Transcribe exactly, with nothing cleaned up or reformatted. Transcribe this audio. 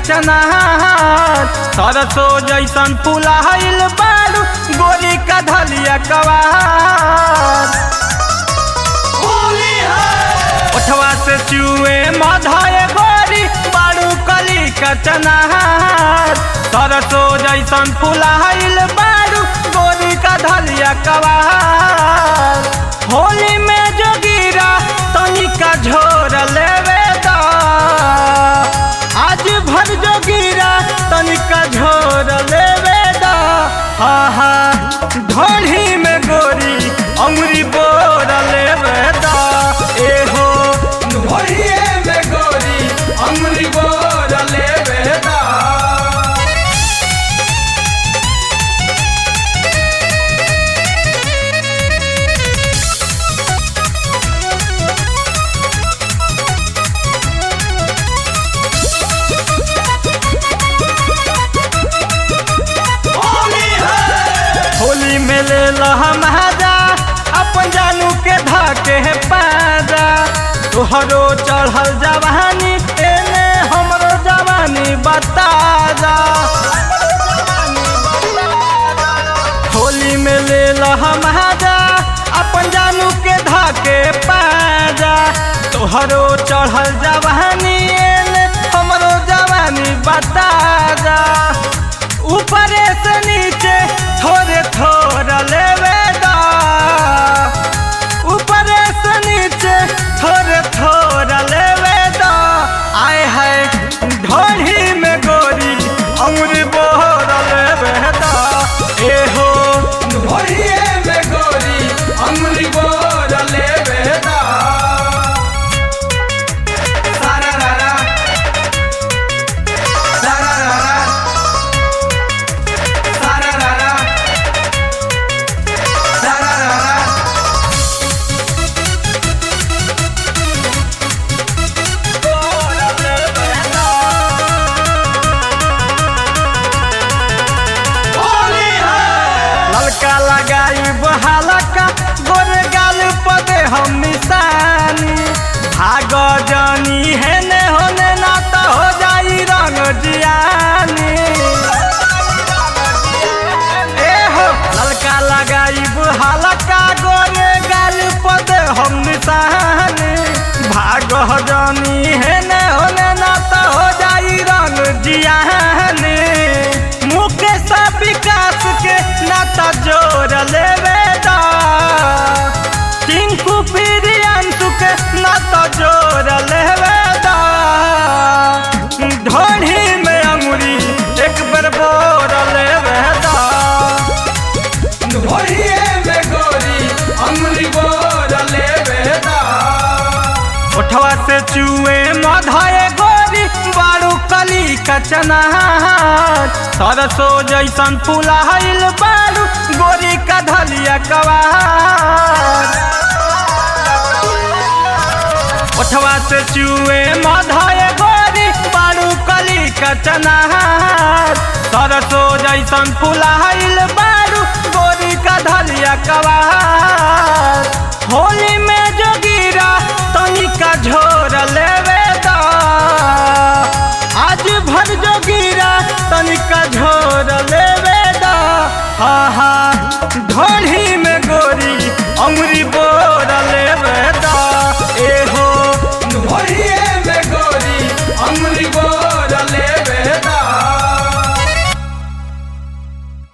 चनार सरसों जैसन फुलाइल बारू गोरी का धलिया कवार ओठवा से चुए मधाए गोरी बारू कली का चनार सरसों जैसन फुलाइल बारू गोरी का धलिया कवार होली में जो गिरा तनिका झोर लेवे दा आज भर जो गिरा तनिका झोर लेवे दा हा हा ढोली में गोरी अंगुरी बोर लेवे दा ए हो ढोली में गोरी अंगुरी बोर लेवे दा होली में ले लहमजा अपन जानू के धाके है पाजा तोहरो चढ़ल जवानी एने हमरो जवानी बता जा होली में ले लहमजा अपन जानू के धाके पाजा तोहरो चढ़ल जवानी एने हमरो जवानी बता जा ऊपर से नीचे थोड़े थोड़ा लेवे दा ऊपर से नीचे थोड़े थोड़ा लेवे दा आए है ढोली में गोरी अंगुरी बोर लेवे दा ए हो ढोली में गोरी अंगुरी बोर लेवे दा सारा रारा सारा रारा सारा रारा सारा रारा ललका लगाई बहालका गोरे गाल पदे हम निशानी भाग जानी है ने होने ना तो हो जाई रंग जियानी ए हो ललका लगाई बहालका गोरे गाल पदे हम निशानी भाग जानी है ने होने ना तो हो जाई रंग जियानी मुकेश विकास के नाता जोर लेवे दा टिंकू प्रियांशु के नाता जोर लेवे दा ढोली में अंगुरी एक बार बोर लेवे दा ढोली में गोरी अंगुरी बोर लेवे दा ओठवा से चुए मधाए गोरी बारू कली का चनार सरसों जैसन फुलाइल बारू गोरी का धलिया कवार ओठवा से चुए मधाए गोरी बारू कली का चनार सरसों जैसन फुलाइल बारू गोरी का धलिया कवार होली में जो गिरा तनिका झोर लेवे दा आज भर जो गिरा तनिका झोर लेवे दा हा हा ढोली में गोरी अंगुरी